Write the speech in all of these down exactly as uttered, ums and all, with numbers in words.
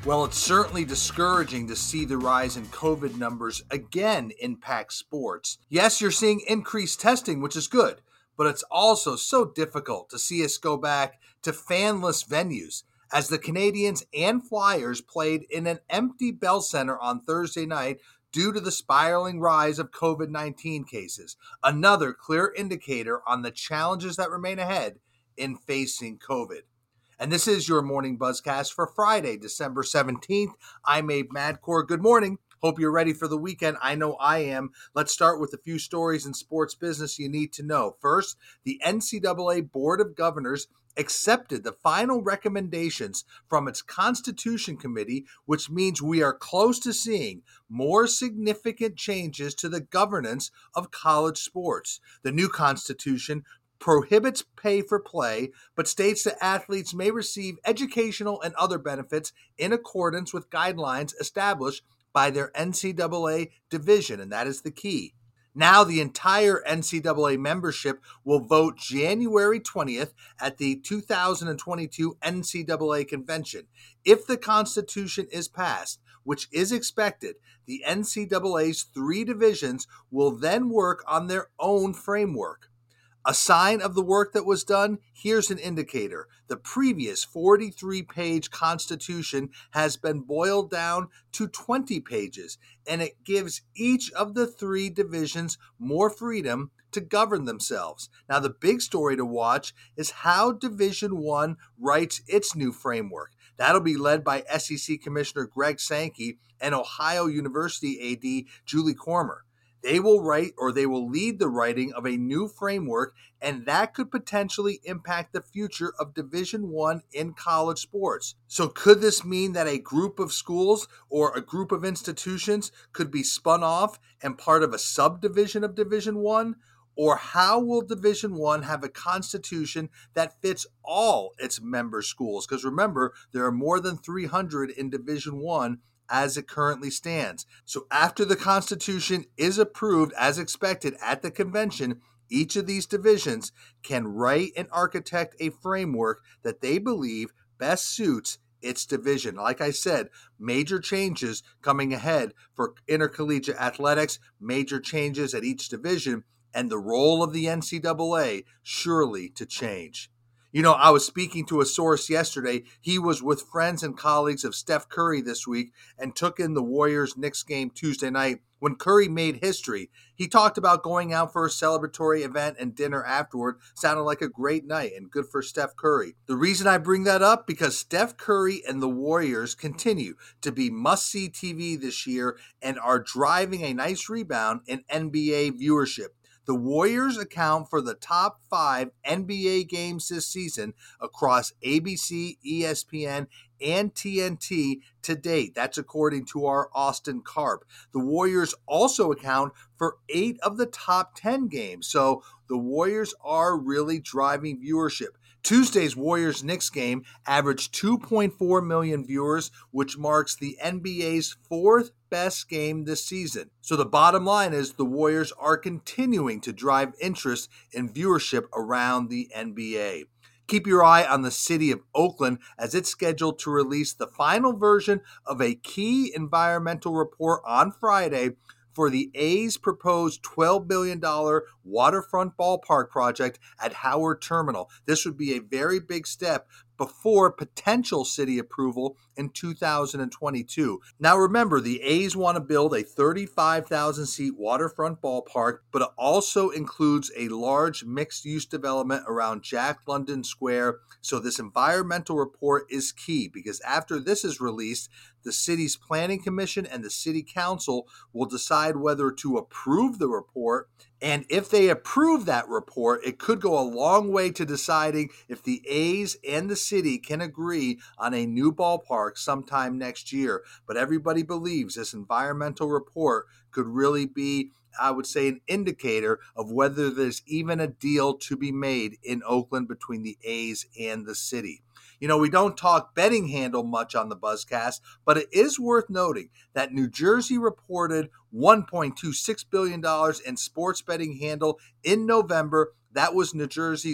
Well, it's certainly discouraging to see the rise in COVID numbers again impact sports. Yes, you're seeing increased testing, which is good, but it's also so difficult to see us go back to fanless venues as the Canadians and Flyers played in an empty Bell Center on Thursday night due to the spiraling rise of COVID nineteen cases. Another clear indicator on the challenges that remain ahead in facing COVID. And this is your Morning Buzzcast for Friday, December seventeenth. I'm Abe Madcore. Good morning. Hope you're ready for the weekend. I know I am. Let's start with a few stories in sports business you need to know. First, the N C double A Board of Governors accepted the final recommendations from its Constitution Committee, which means we are close to seeing more significant changes to the governance of college sports. The new Constitution prohibits pay for play, but states that athletes may receive educational and other benefits in accordance with guidelines established by their N C double A division, and that is the key. Now the entire N C double A membership will vote January twentieth at the two thousand twenty-two N C double A convention. If the Constitution is passed, which is expected, the N C double A's three divisions will then work on their own framework. A sign of the work that was done? Here's an indicator. The previous forty-three page Constitution has been boiled down to twenty pages, and it gives each of the three divisions more freedom to govern themselves. Now, the big story to watch is how Division One writes its new framework. That'll be led by S E C Commissioner Greg Sankey and Ohio University A D Julie Cormer. They will write or they will lead the writing of a new framework, and that could potentially impact the future of Division One in college sports. So could this mean that a group of schools or a group of institutions could be spun off and part of a subdivision of Division One? Or how will Division One have a constitution that fits all its member schools? Because remember, there are more than three hundred in Division One as it currently stands. So after the Constitution is approved as expected at the convention, each of these divisions can write and architect a framework that they believe best suits its division. Like I said, major changes coming ahead for intercollegiate athletics, major changes at each division, and the role of the N C double A surely to change. You know, I was speaking to a source yesterday. He was with friends and colleagues of Steph Curry this week and took in the Warriors-Knicks game Tuesday night when Curry made history. He talked about going out for a celebratory event and dinner afterward. Sounded like a great night and good for Steph Curry. The reason I bring that up, because Steph Curry and the Warriors continue to be must-see T V this year and are driving a nice rebound in N B A viewership. The Warriors account for the top five N B A games this season across A B C, E S P N, and T N T to date. That's according to our Austin Karp. The Warriors also account for eight of the top ten games. So the Warriors are really driving viewership. Tuesday's Warriors-Knicks game averaged two point four million viewers, which marks the N B A's fourth best game this season. So the bottom line is the Warriors are continuing to drive interest in viewership around the N B A. Keep your eye on the city of Oakland as it's scheduled to release the final version of a key environmental report on Friday for the A's proposed twelve billion dollars waterfront ballpark project at Howard Terminal. This would be a very big step before potential city approval in two thousand twenty-two. Now remember, the A's want to build a thirty-five thousand seat waterfront ballpark, but it also includes a large mixed-use development around Jack London Square. So this environmental report is key because after this is released, the city's planning commission and the city council will decide whether to approve the report. And if they approve that report, it could go a long way to deciding if the A's and the city can agree on a new ballpark sometime next year. But everybody believes this environmental report could really be, I would say, an indicator of whether there's even a deal to be made in Oakland between the A's and the city. You know, we don't talk betting handle much on the Buzzcast, but it is worth noting that New Jersey reported one point two six billion dollars in sports betting handle in November. That was New Jersey's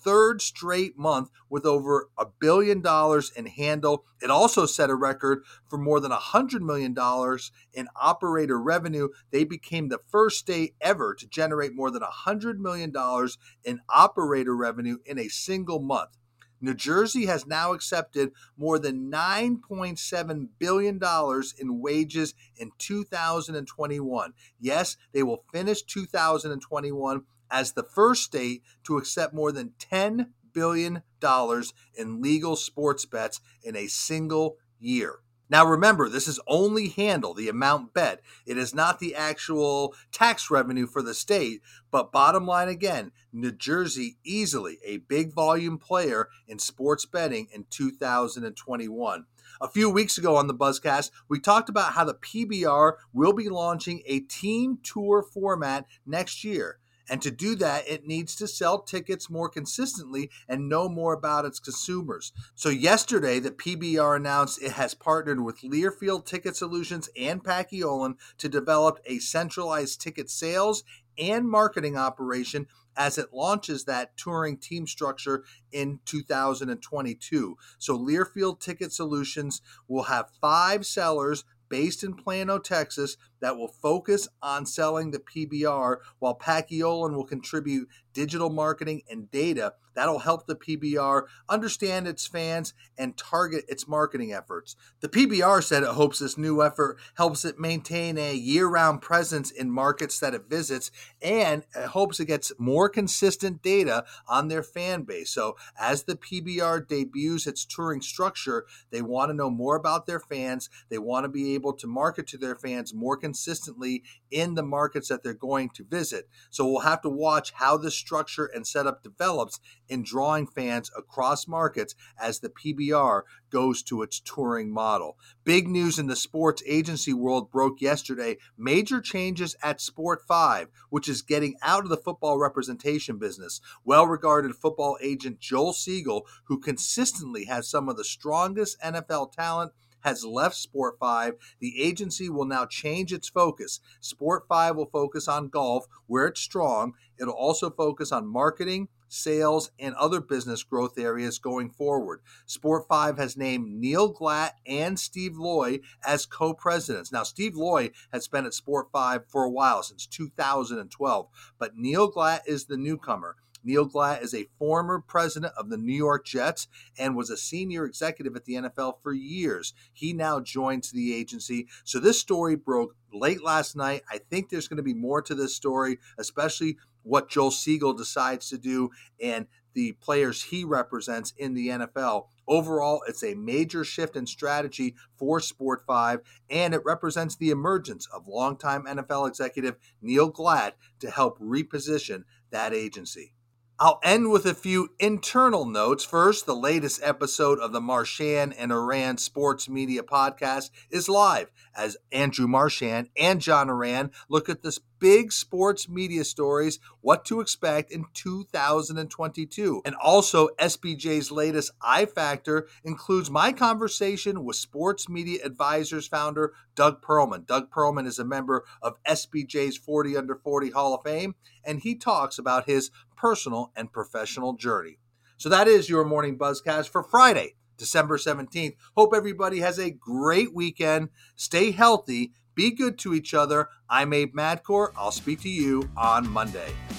third straight month with over a billion dollars in handle. It also set a record for more than one hundred million dollars in operator revenue. They became the first state ever to generate more than one hundred million dollars in operator revenue in a single month. New Jersey has now accepted more than nine point seven billion dollars in wages in two thousand twenty-one. Yes, they will finish two thousand twenty-one as the first state to accept more than ten billion dollars in legal sports bets in a single year. Now remember, this is only handle, the amount bet. It is not the actual tax revenue for the state, but bottom line again, New Jersey easily a big volume player in sports betting in two thousand twenty-one. A few weeks ago on the Buzzcast, we talked about how the P B R will be launching a team tour format next year. And to do that, it needs to sell tickets more consistently and know more about its consumers. So yesterday, the P B R announced it has partnered with Learfield Ticket Solutions and Paciolan to develop a centralized ticket sales and marketing operation as it launches that touring team structure in two thousand twenty-two. So Learfield Ticket Solutions will have five sellers based in Plano, Texas, that will focus on selling the P B R, while Paciolan will contribute digital marketing and data that'll help the P B R understand its fans and target its marketing efforts. The P B R said it hopes this new effort helps it maintain a year-round presence in markets that it visits, and it hopes it gets more consistent data on their fan base. So as the P B R debuts its touring structure, they want to know more about their fans. They want to be able to market to their fans more consistently in the markets that they're going to visit. So we'll have to watch how this structure and setup develops in drawing fans across markets as the P B R goes to its touring model. Big news in the sports agency world broke yesterday. Major changes at Sport five, which is getting out of the football representation business. Well-regarded football agent Joel Siegel, who consistently has some of the strongest N F L talent, has left Sport five. The agency will now change its focus. Sport five will focus on golf, where it's strong. It'll also focus on marketing, sales, and other business growth areas going forward. Sport five has named Neil Glatt and Steve Loy as co-presidents. Now, Steve Loy has been at Sport five for a while, since two thousand twelve, but Neil Glatt is the newcomer. Neil Glatt is a former president of the New York Jets and was a senior executive at the N F L for years. He now joins the agency. So this story broke late last night. I think there's going to be more to this story, especially what Joel Siegel decides to do and the players he represents in the N F L. Overall, it's a major shift in strategy for Sport five, and it represents the emergence of longtime N F L executive Neil Glatt to help reposition that agency. I'll end with a few internal notes. First, the latest episode of the Marchand and Oran Sports Media Podcast is live as Andrew Marchand and John Oran look at this big sports media stories, what to expect in two thousand twenty-two. And also, S B J's latest I Factor includes my conversation with Sports Media Advisors founder Doug Pearlman. Doug Pearlman is a member of S B J's forty under forty Hall of Fame, and he talks about his personal and professional journey. So that is your morning Buzzcast for Friday, December seventeenth. Hope everybody has a great weekend. Stay healthy. Be good to each other. I'm Abe Madkour. I'll speak to you on Monday.